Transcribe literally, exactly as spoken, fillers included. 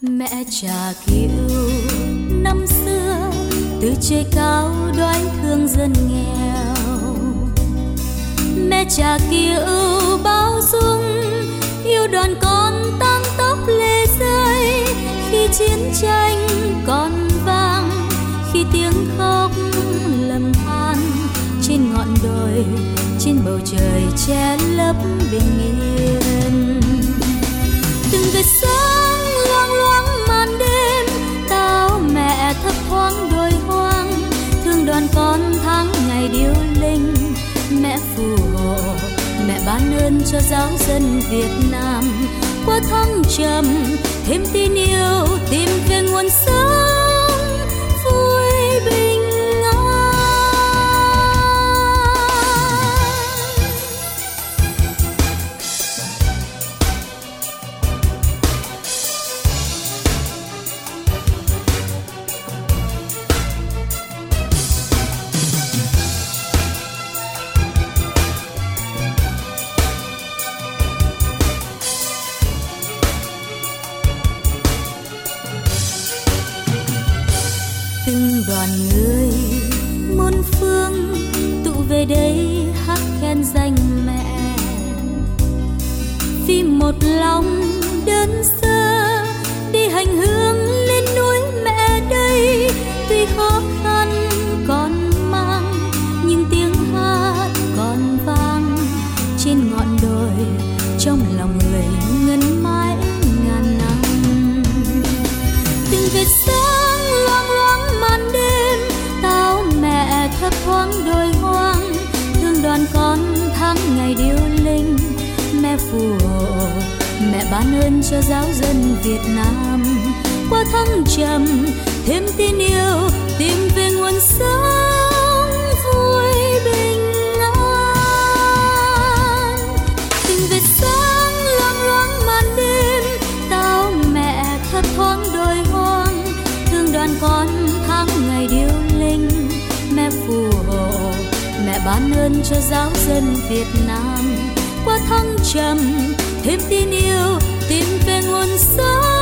Mẹ Trà Kiệu năm xưa từ trời cao đoái thương dân nghèo. Mẹ Trà Kiệu bao dung yêu đoàn con tan tóc lê rơi khi chiến tranh còn vang, khi tiếng khóc lầm than trên ngọn đồi, trên bầu trời che lấp bình yên. Từng vệt sáng loang loáng màn đêm, tao mẹ thấp thoáng đôi hoang, thương đoàn con tháng ngày điêu linh. Mẹ phù hộ, mẹ ban ơn cho giáo dân Việt Nam, qua thăng trầm thêm tin yêu, tìm về nguồn sống vui bình an. Từng đoàn người muôn phương tụ về đây hát khen danh mẹ, vì một lòng đơn sơ đi hành hương lên núi mẹ đây. Tuy khó khăn còn mang nhưng tiếng hát còn vang trên ngọn đồi, trong lòng người ngân mãi ngàn năm. Từng vệt sáng loang loáng màn đêm, tao mẹ thấp thoáng đôi hoang, thương đoàn con tháng ngày điêu linh. Mẹ phù hộ, mẹ ban ơn cho giáo dân Việt Nam, qua thăng trầm thêm tin yêu, tìm về nguồn sống vui bình an. Từng vệt sáng loang loáng màn đêm, tao mẹ thấp thoáng đôi hoang, thương đoàn con tháng ngày điêu linh. Mẹ phù hộ, mẹ ban ơn cho giáo dân Việt Nam, qua thăng trầm thêm tin yêu, tìm về nguồn sống